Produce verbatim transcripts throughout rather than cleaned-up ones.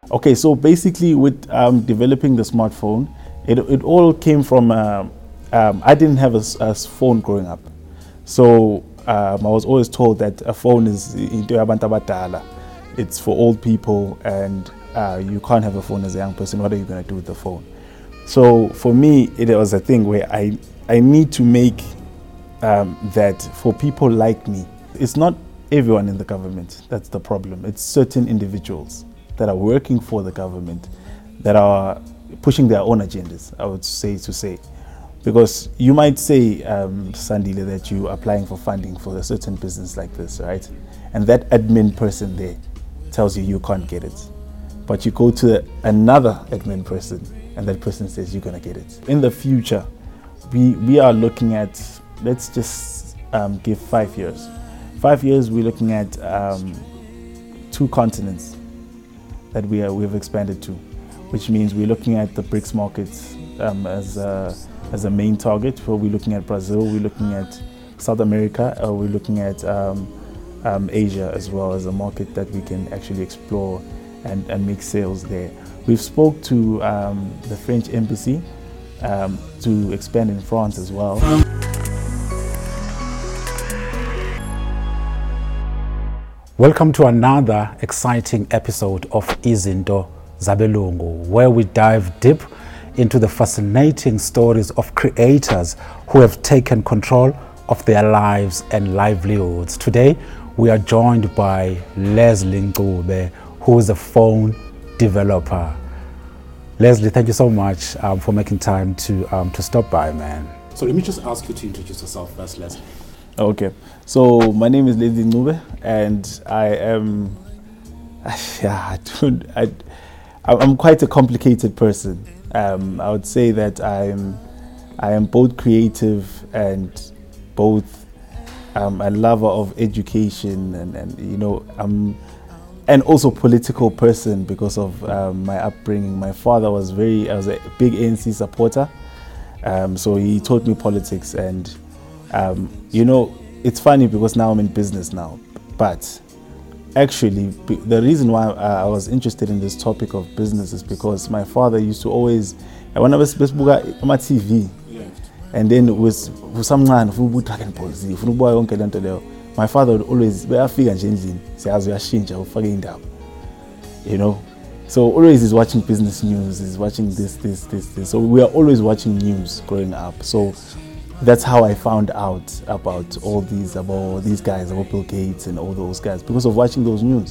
Okay, so basically with um, developing the smartphone, it, it all came from, uh, um, I didn't have a, a phone growing up. So um, I was always told that a phone is into abantu abadala. It's for old people and uh, you can't have a phone as a young person. What are you going to do with the phone? So for me, it was a thing where I, I need to make um, that for people like me. It's not everyone in the government that's the problem. It's certain individuals that are working for the government that are pushing their own agendas, I would say to say. Because you might say, um, Sandile, that you're applying for funding for a certain business like this, right? And that admin person there tells you you can't get it. But you go to another admin person and that person says you're gonna get it. In the future, we, we are looking at, let's just um, give five years. Five years, we're looking at um, two continents that we are, we've expanded to, which means we're looking at the BRICS markets um, as, a, as a main target. So we're looking at Brazil, we're looking at South America, or we're looking at um, um, Asia as well as a market that we can actually explore and, and make sales there. We've spoke to um, the French embassy um, to expand in France as well. Welcome to another exciting episode of Izinto Zabelungu, where we dive deep into the fascinating stories of creators who have taken control of their lives and livelihoods. Today, we are joined by Leslie Ncube, who is a phone developer. Leslie, thank you so much um, for making time to, um, to stop by, man. So let me just ask you to introduce yourself first, Leslie. Okay, so my name is Leslie Ncube, and I am, yeah, I don't, I, I'm quite a complicated person. Um, I would say that I'm, I am both creative and both um, a lover of education, and, and you know, I'm, and also political person because of um, my upbringing. My father was very, I was a big A N C supporter, um, so he taught me politics. And Um, you know, it's funny because now I'm in business now, but actually the reason why I was interested in this topic of business is because my father used to always, when I was on my T V, and then it was for some man who Dragon Ball Z, my father would always you know, so always he's watching business news, he's watching this, this, this, this. So we are always watching news growing up. So that's how I found out about all these, about these guys, about Bill Gates and all those guys, because of watching those news.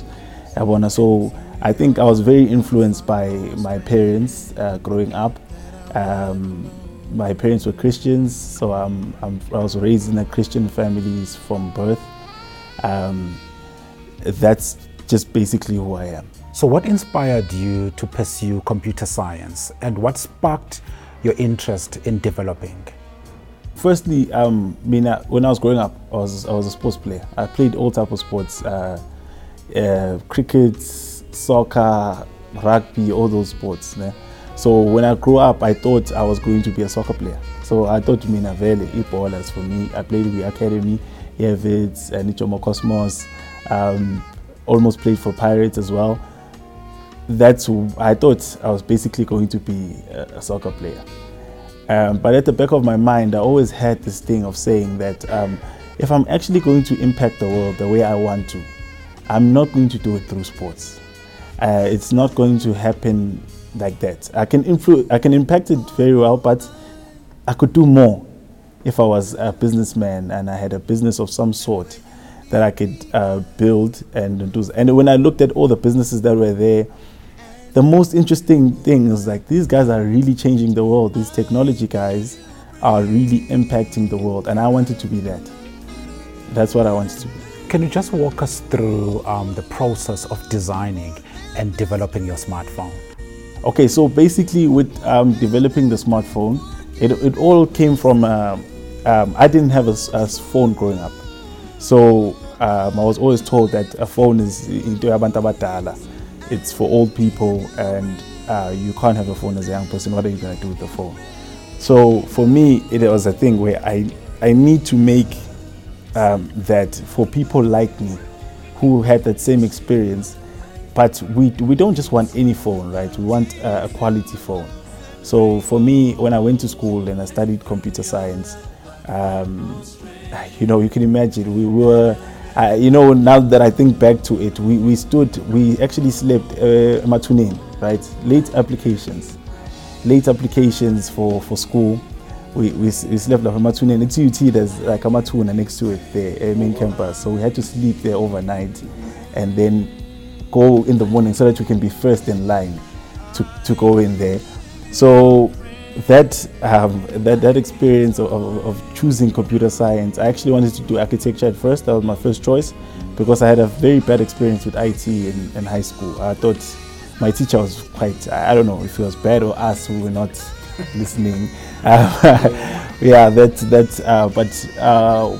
So I think I was very influenced by my parents uh, growing up. Um, my parents were Christians, so I'm, I'm, I was raised in a Christian family from birth. Um, that's just basically who I am. So what inspired you to pursue computer science, and what sparked your interest in developing? Firstly, um, when I was growing up, I was, I was a sports player. I played all types of sports, uh, uh, cricket, soccer, rugby, all those sports. Né? So when I grew up, I thought I was going to be a soccer player. So I thought Mina Vele, e-ballers for me. I played with the Academy, Evids, and Ichomo Cosmos, um, almost played for Pirates as well. That's who I thought I was basically going to be a, a soccer player. Um, but at the back of my mind, I always had this thing of saying that um, if I'm actually going to impact the world the way I want to, I'm not going to do it through sports. Uh, it's not going to happen like that. I can influ- I can impact it very well, but I could do more if I was a businessman and I had a business of some sort that I could uh, build and do. And when I looked at all the businesses that were there, the most interesting thing is like these guys are really changing the world. These technology guys are really impacting the world, and I wanted to be that. That's what I wanted to be. Can you just walk us through um, the process of designing and developing your smartphone? Okay, so basically with um, developing the smartphone, it, it all came from, uh, um, I didn't have a, a phone growing up. So um, I was always told that a phone is into abantu abadala. It's for old people, and uh, you can't have a phone as a young person. What are you going to do with the phone? So for me, it was a thing where I, I need to make um, that for people like me who had that same experience, but we we don't just want any phone, right? We want uh, a quality phone. So for me, when I went to school and I studied computer science, um, you know, you can imagine we were, uh, you know, now that I think back to it, we, we stood, we actually slept uh, matunin, right? Late applications, late applications for, for school. We, we, we slept like a matunin. It's U T, there's like a matuna next to it, the uh, main campus. So we had to sleep there overnight and then go in the morning so that we can be first in line to, to go in there. So that um, that that experience of, of, of choosing computer science, I actually wanted to do architecture at first. That was my first choice because I had a very bad experience with I T in, in high school. I thought my teacher was quite, I don't know if he was bad or us who were not listening. Uh, yeah, that that. Uh, but uh,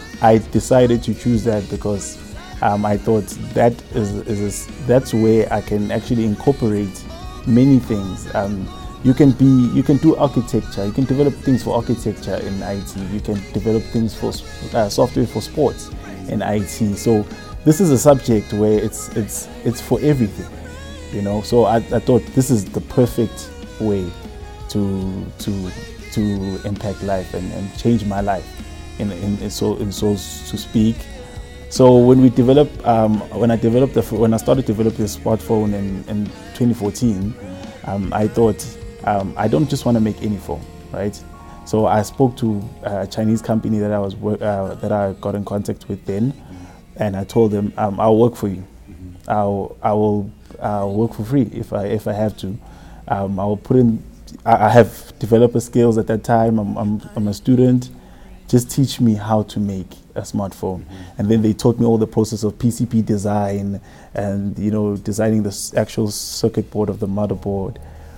I decided to choose that because um, I thought that is, is a, that's where I can actually incorporate many things. Um, You can be, you can do architecture. You can develop things for architecture in I T. You can develop things for uh, software for sports in I T. So this is a subject where it's it's it's for everything, you know. So I, I thought this is the perfect way to to to impact life and, and change my life, in, in, in so in so to speak. So when we developed, um, when I developed the, when I started developing the smartphone in, in twenty fourteen, um, I thought. Um, I don't just want to make any phone, right? So I spoke to a Chinese company that I was uh, that I got in contact with then, and I told them um, I'll work for you. I'll I will I'll work for free if I if I have to. Um, I will put in. I, I have developer skills at that time. I'm, I'm I'm a student. Just teach me how to make a smartphone, and then they taught me all the process of P C B design and you know designing the actual circuit board of the motherboard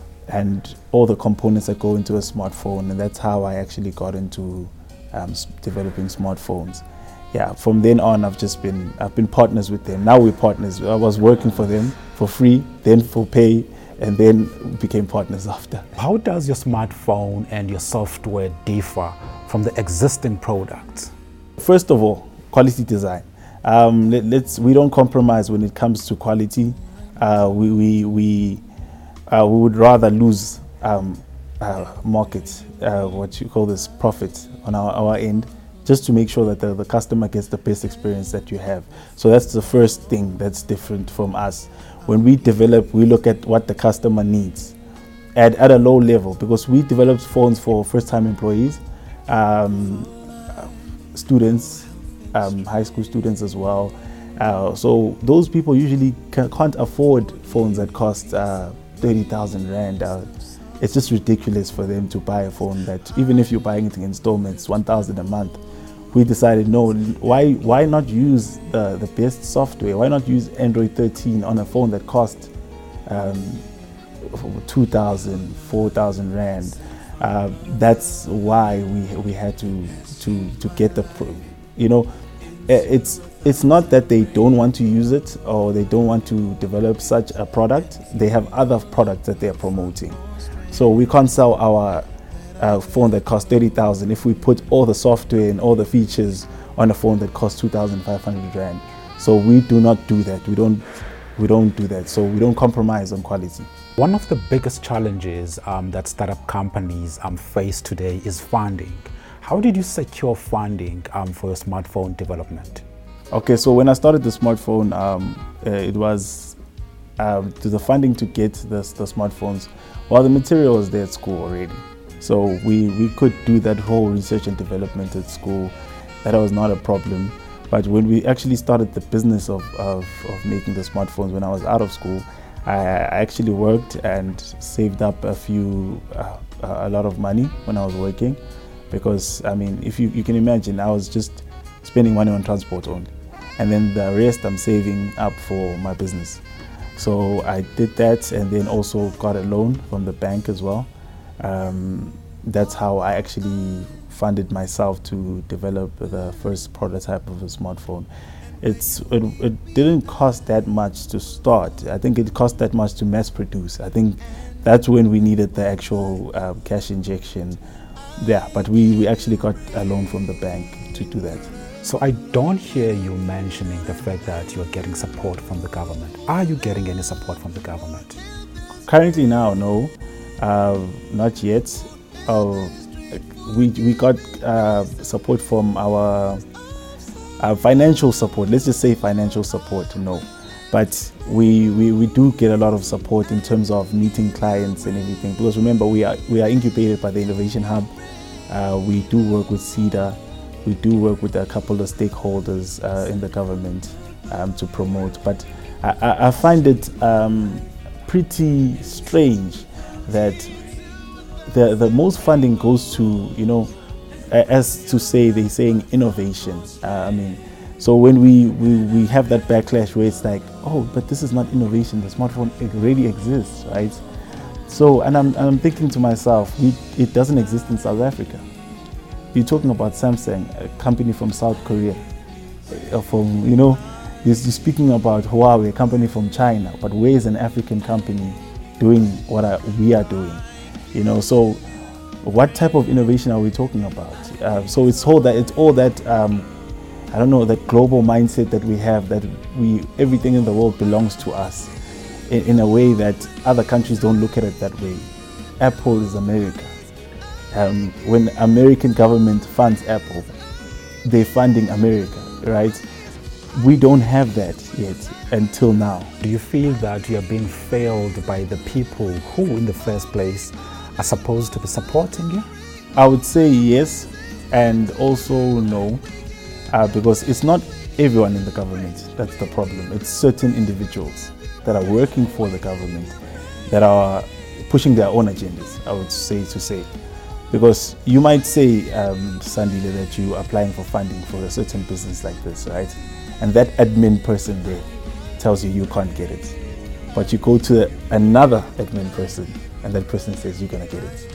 and all the components that go into a smartphone, and that's how I actually got into um, developing smartphones. Yeah, from then on, I've just been I've been partners with them. Now we're partners. I was working for them for free, then for pay, and then became partners after. How does your smartphone and your software differ from the existing products? First of all, quality design. Um, let, let's we don't compromise when it comes to quality. Uh, we we we. Uh, we would rather lose um, uh, market, uh, what you call this, profit on our, our end, just to make sure that the, the customer gets the best experience that you have. So that's the first thing that's different from us. When we develop, we look at what the customer needs at, at a low level, because we develop phones for first-time employees, um, students, um, high school students as well. Uh, so those people usually ca can't afford phones that cost uh, thirty thousand rand. Uh, it's just ridiculous for them to buy a phone that, even if you're buying it in installments, one thousand a month. We decided, no, why why not use the, the best software? Why not use Android thirteen on a phone that costs um, two thousand, four thousand rand? Uh, that's why we we had to to to get the, pro you know, it's it's not that they don't want to use it or they don't want to develop such a product. They have other products that they are promoting. So we can't sell our uh, phone that costs thirty thousand if we put all the software and all the features on a phone that costs two thousand five hundred rand. So we do not do that. We don't we don't do that. So we don't compromise on quality. One of the biggest challenges um, that startup companies um, face today is funding. How did you secure funding um, for your smartphone development? Okay, so when I started the smartphone, um, uh, it was um, to the funding to get the, the smartphones. Well, the material was there at school already. So we, we could do that whole research and development at school. That was not a problem. But when we actually started the business of, of, of making the smartphones when I was out of school, I, I actually worked and saved up a few, uh, a lot of money when I was working. Because, I mean, if you, you can imagine, I was just spending money on transport only. And then the rest I'm saving up for my business. So I did that and then also got a loan from the bank as well. Um, that's how I actually funded myself to develop the first prototype of a smartphone. It's, it, it didn't cost that much to start. I think it cost that much to mass produce. I think that's when we needed the actual uh, cash injection. Yeah, but we, we actually got a loan from the bank to do that. So I don't hear you mentioning the fact that you're getting support from the government. Are you getting any support from the government? Currently now, no, uh, not yet. Uh, we we got uh, support from our uh, financial support. Let's just say financial support, no. But we, we, we do get a lot of support in terms of meeting clients and everything. Because remember, we are we are incubated by the Innovation Hub. Uh, we do work with CEDA. We do work with a couple of stakeholders uh, in the government um, to promote. But I, I find it um, pretty strange that the the most funding goes to, you know, as to say they're saying innovation. Uh, I mean, so when we, we, we have that backlash where it's like, oh, but this is not innovation. The smartphone already exists, right? So, and I'm, and I'm thinking to myself, we, it doesn't exist in South Africa. You're talking about Samsung, a company from South Korea, uh, from, you know, you're speaking about Huawei, a company from China, but where is an African company doing what I, we are doing? You know, so what type of innovation are we talking about? Uh, so it's all that, it's all that, um, I don't know, that global mindset that we have, that we, everything in the world belongs to us in, in a way that other countries don't look at it that way. Apple is America. Um, when American government funds Apple, they're funding America, right? We don't have that yet until now. Do you feel that you are being failed by the people who in the first place are supposed to be supporting you? I would say yes, and also no, uh, because it's not everyone in the government that's the problem. It's certain individuals that are working for the government that are pushing their own agendas, I would say to say. Because you might say, um, Sandile, that you're applying for funding for a certain business like this, right? And that admin person there tells you you can't get it. But you go to another admin person and that person says you're gonna get it.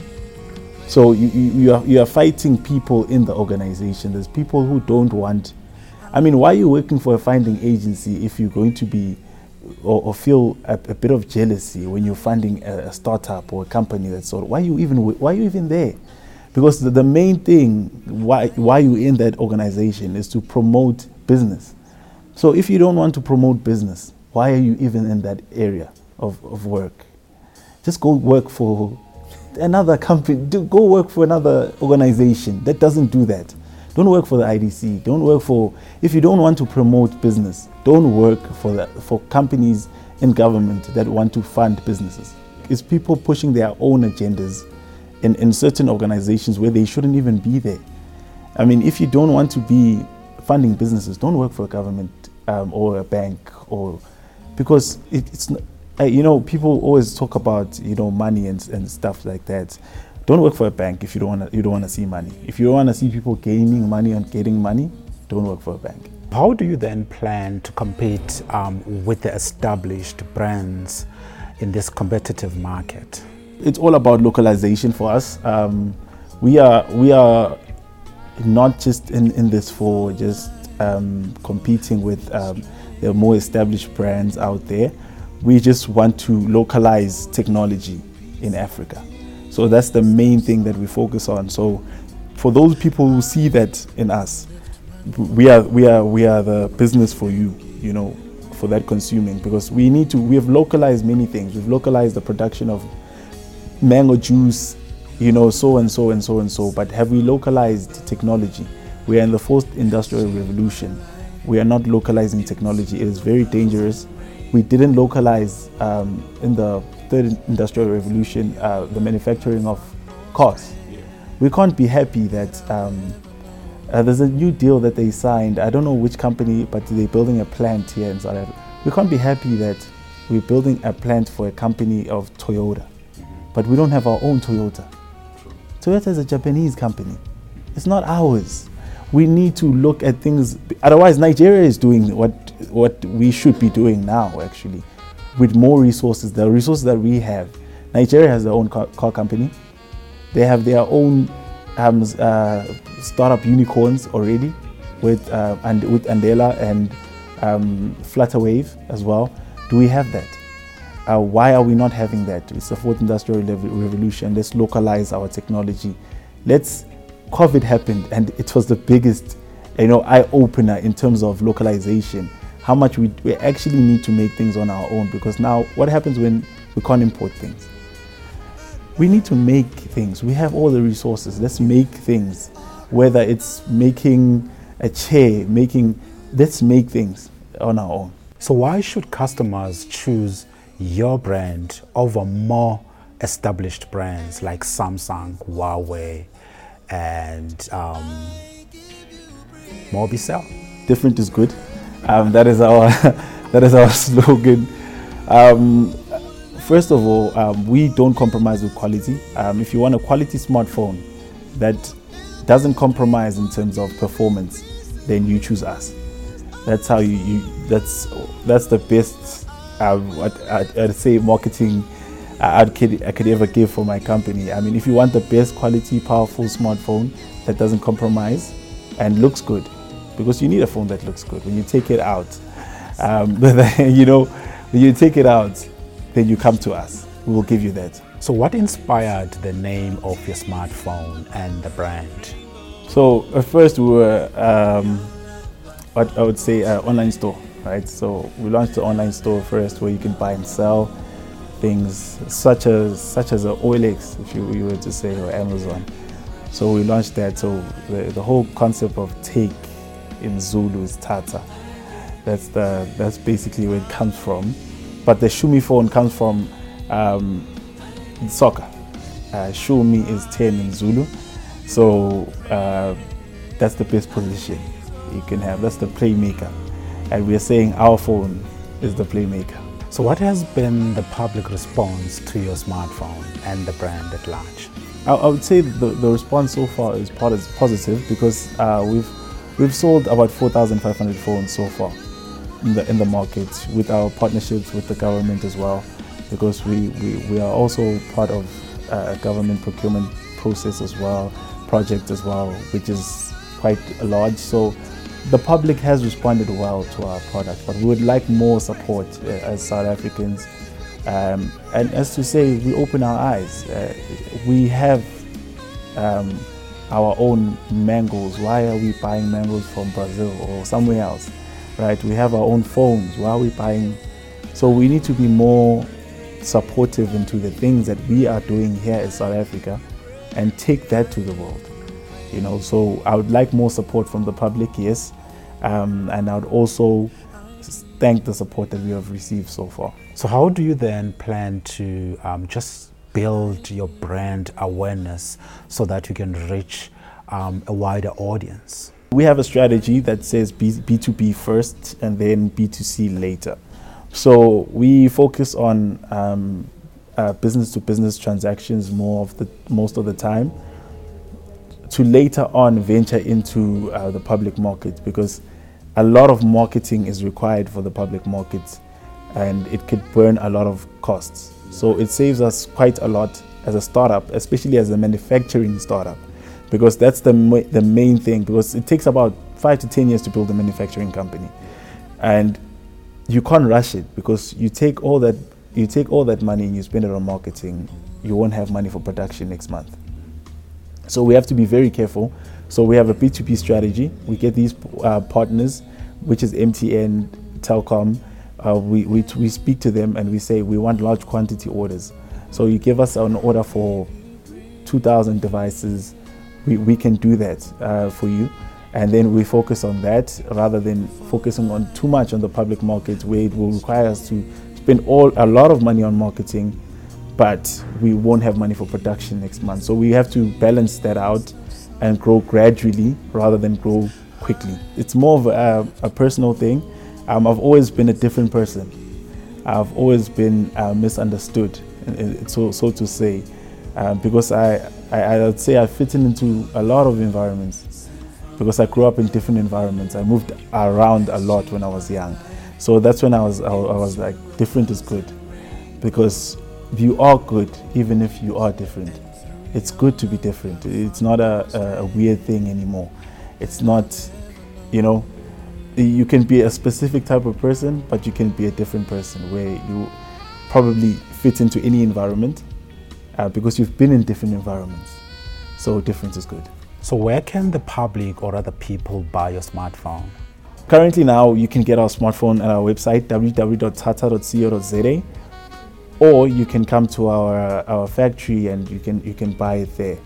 So you, you, you, are, you are fighting people in the organization. There's people who don't want, I mean, why are you working for a funding agency if you're going to be, or, or feel a, a bit of jealousy when you're funding a, a startup or a company that's sort of, why are you even, why are you even there? Because the, the main thing why, why you're in that organization is to promote business. So if you don't want to promote business, why are you even in that area of, of work? Just go work for another company, do, go work for another organization that doesn't do that. Don't work for the I D C, don't work for, if you don't want to promote business, don't work for, the, for companies in government that want to fund businesses. It's people pushing their own agendas in, in certain organizations where they shouldn't even be there. I mean, if you don't want to be funding businesses, don't work for a government um, or a bank, or because it, it's not, uh, you know, people always talk about, you know, money and, and stuff like that. Don't work for a bank if you don't want to. You don't want to see money. If you don't want to see people gaining money and getting money, don't work for a bank. How do you then plan to compete um, with the established brands in this competitive market? It's all about localization for us. Um, we are we are not just in, in this for just um, competing with um, the more established brands out there. We just want to localize technology in Africa. So that's the main thing that we focus on. So for those people who see that in us, we are we are we are the business for you, you know, for that consuming, because we need to, we have localized many things. We've localized the production of mango juice, you know, so and so and so and so, but have we localized technology? We are in the fourth industrial revolution. We are not localizing technology. It is very dangerous. We didn't localize um, in the third industrial revolution uh, the manufacturing of cars. We can't be happy that um, uh, there's a new deal that they signed. I don't know which company, but they're building a plant here in South Africa. We can't be happy that we're building a plant for a company of Toyota, but we don't have our own Toyota. Toyota is a Japanese company. It's not ours. We need to look at things. Otherwise, Nigeria is doing what what we should be doing now, actually, with more resources. The resources that we have. Nigeria has their own car, car company. They have their own um, uh, startup unicorns already, with uh, and with Andela and um, Flutterwave as well. Do we have that? Uh, why are we not having that? It's the fourth industrial revolution. Let's localize our technology. Let's. COVID happened and it was the biggest you know, eye opener in terms of localization. How much we, we actually need to make things on our own, because now what happens when we can't import things? We need to make things. We have all the resources. Let's make things. Whether it's making a chair, making, let's make things on our own. So why should customers choose your brand over more established brands like Samsung, Huawei, and um, Mobicel? Different is good. Um, that is our that is our slogan. Um, first of all, um, we don't compromise with quality. Um, if you want a quality smartphone that doesn't compromise in terms of performance, then you choose us. That's how you. you that's that's the best. Um, what I'd, I'd say marketing I could I could ever give for my company. I mean, if you want the best quality, powerful smartphone that doesn't compromise and looks good, because you need a phone that looks good. When you take it out, um, you know, when you take it out, then you come to us. We will give you that. So what inspired the name of your smartphone and the brand? So at first we were, um, what I would say, an online store, right? So we launched the online store first, where you can buy and sell things such as such as a O L X, if you, you were to say, or Amazon. So we launched that. So the, the whole concept of take in Zulu is Tata. That's the that's basically where it comes from. But the Shumi phone comes from um, soccer. Uh, Shumi is ten in Zulu. So uh, that's the best position you can have. That's the playmaker. And we're saying our phone is the playmaker. So what has been the public response to your smartphone and the brand at large? I, I would say the, the response so far is positive, because uh, we've we've sold about four thousand five hundred phones so far in the in the market, with our partnerships with the government as well, because we, we, we are also part of uh, a government procurement process as well, project as well, which is quite large. So the public has responded well to our product, but we would like more support uh, as South Africans. Um, and as to say, we open our eyes. Uh, we have um, our own mangoes. Why are we buying mangoes from Brazil or somewhere else, right? We have our own phones. Why are we buying? So we need to be more supportive into the things that we are doing here in South Africa and take that to the world. You know, so I would like more support from the public, yes, um, and I would also thank the support that we have received so far. So how do you then plan to um, just build your brand awareness so that you can reach um, a wider audience? We have a strategy that says B, B two B first and then B two C later. So we focus on um, uh, business to business transactions more of the most of the time, to later on venture into uh, the public market, because a lot of marketing is required for the public markets and it could burn a lot of costs. So it saves us quite a lot as a startup, especially as a manufacturing startup, because that's the, ma the main thing, because it takes about five to ten years to build a manufacturing company. And you can't rush it, because you take all that, you take all that money and you spend it on marketing, you won't have money for production next month. So we have to be very careful. So we have a B two B strategy. We get these uh, partners, which is M T N, Telkom. Uh, we, we, we speak to them and we say we want large quantity orders. So you give us an order for two thousand devices, we, we can do that uh, for you. And then we focus on that rather than focusing on too much on the public market, where it will require us to spend all a lot of money on marketing, but we won't have money for production next month. So we have to balance that out and grow gradually rather than grow quickly. It's more of a, a personal thing. Um, I've always been a different person. I've always been uh, misunderstood, so, so to say, uh, because I, I, I would say I fit into a lot of environments, because I grew up in different environments. I moved around a lot when I was young. So that's when I was, I, I was like, different is good, because you are good even if you are different. It's good to be different. It's not a, a weird thing anymore. It's not, you know, you can be a specific type of person, but you can be a different person, where you probably fit into any environment uh, because you've been in different environments. So difference is good. So where can the public or other people buy your smartphone? Currently now, you can get our smartphone at our website, w w w dot tata dot co dot z a, or you can come to our our factory and you can you can buy it there.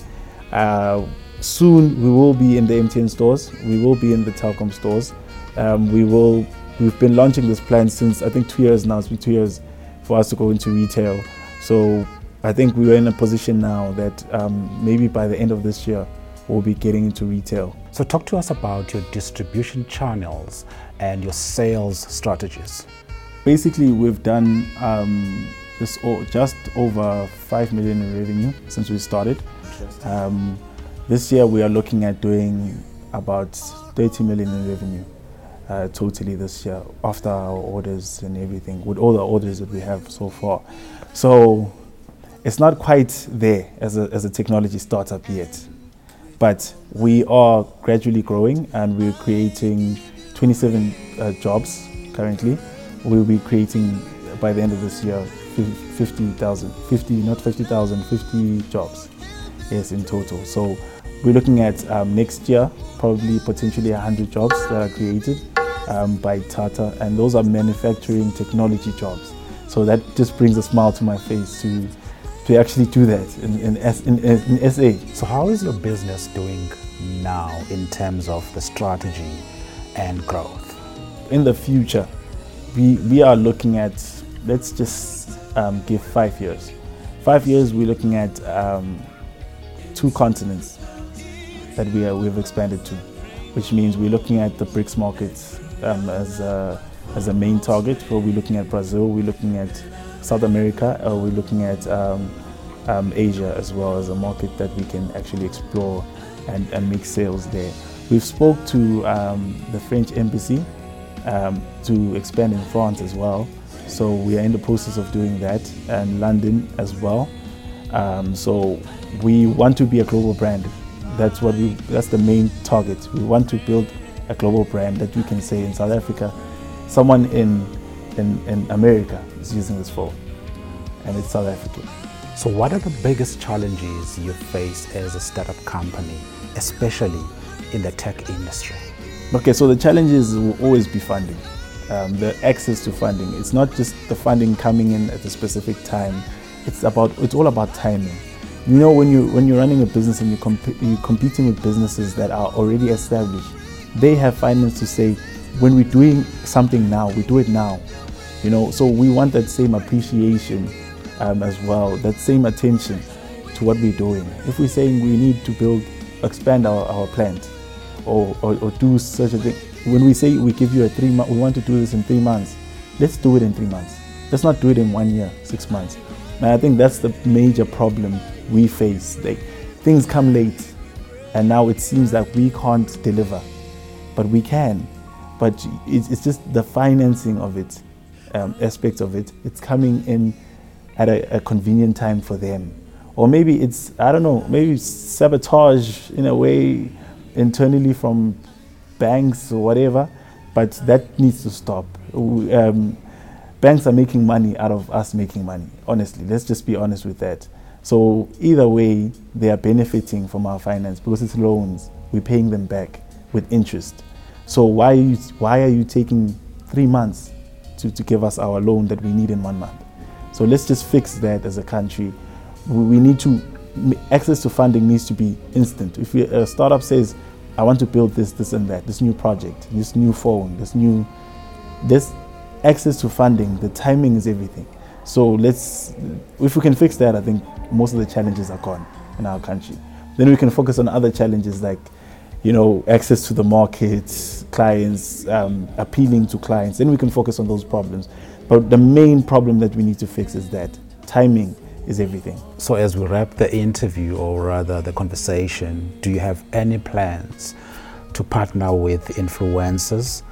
Uh, soon we will be in the M T N stores. We will be in the Telkom stores. Um, we will. We've been launching this plan since I think two years now. It's been two years for us to go into retail. So I think we are in a position now that um, maybe by the end of this year we'll be getting into retail. So talk to us about your distribution channels and your sales strategies. Basically, we've done um, this o- just over five million in revenue since we started. Um, this year we are looking at doing about thirty million in revenue uh, totally this year after our orders and everything, with all the orders that we have so far. So it's not quite there as a, as a technology startup yet, but we are gradually growing and we're creating twenty-seven uh, jobs currently. We'll be creating by the end of this year fifty thousand, fifty, not fifty thousand, fifty jobs, yes, in total. So we're looking at um, next year, probably potentially one hundred jobs that are created um, by Tata, and those are manufacturing technology jobs. So that just brings a smile to my face to to actually do that in, in, S, in, in S A. So how is your business doing now in terms of the strategy and growth? In the future, we, we are looking at, let's just um, give five years. Five years, we're looking at um, two continents that we are, we've expanded to, which means we're looking at the BRICS markets um, as, a, as a main target. So we're looking at Brazil, we're looking at South America, or we're looking at um, um, Asia as well as a market that we can actually explore and, and make sales there. We've spoke to um, the French embassy um, to expand in France as well. So we are in the process of doing that, and London as well. Um, so we want to be a global brand. That's what we. That's the main target. We want to build a global brand that we can say in South Africa, someone in in, in America is using this phone, and it's South African. So what are the biggest challenges you face as a startup company, especially in the tech industry? Okay, so the challenges will always be funding, um, the access to funding. It's not just the funding coming in at a specific time. It's about. It's all about timing. You know, when you when you're running a business and you comp- you're competing with businesses that are already established, they have finance to say, when we're doing something now, we do it now. You know, so we want that same appreciation um, as well, that same attention to what we're doing. If we're saying we need to build, expand our, our plant, or, or or do such a thing, when we say we give you a three month, we want to do this in three months, let's do it in three months. Let's not do it in one year, six months. And I think that's the major problem we face. Like, things come late, and now it seems that we can't deliver, but we can. But it's, it's just the financing of it, um, aspects of it. It's coming in at a, a convenient time for them, or maybe it's, I don't know, maybe sabotage in a way internally from banks or whatever. But that needs to stop. Um, banks are making money out of us making money. Honestly, let's just be honest with that. So either way, they are benefiting from our finance because it's loans. We're paying them back with interest. So why are you, why are you taking three months to, to give us our loan that we need in one month? So let's just fix that as a country. We, we need to, access to funding needs to be instant. If we, a startup says, I want to build this, this and that, this new project, this new phone, this new, this access to funding, the timing is everything. So let's, if we can fix that, I think most of the challenges are gone in our country. Then we can focus on other challenges like, you know, access to the markets, clients, um, appealing to clients. Then we can focus on those problems. But the main problem that we need to fix is that timing is everything. So as we wrap the interview, or rather the conversation, do you have any plans to partner with influencers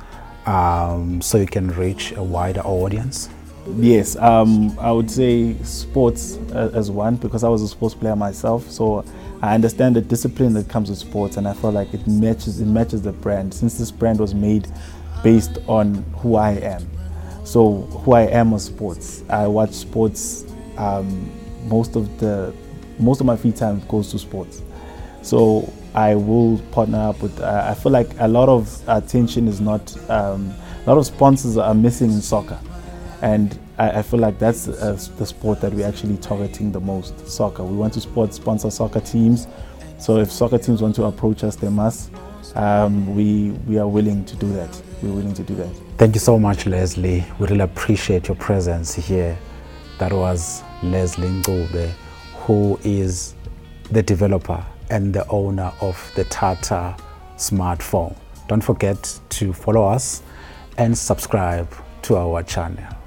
um, so you can reach a wider audience? Yes, um, I would say sports uh, as one, because I was a sports player myself. So I understand the discipline that comes with sports, and I feel like it matches it matches the brand, since this brand was made based on who I am. So who I am was sports. I watch sports. Um, most of the most of my free time goes to sports. So I will partner up with. Uh, I feel like a lot of attention is not, um, a lot of sponsors are missing in soccer, and I, I feel like that's uh, the sport that we're actually targeting the most. Soccer. We want to sport sponsor soccer teams. So if soccer teams want to approach us, they must. Um, we we are willing to do that. We're willing to do that. Thank you so much, Leslie. We really appreciate your presence here. That was Leslie Ngube, who is the developer and the owner of the Tata smartphone. Don't forget to follow us and subscribe to our channel.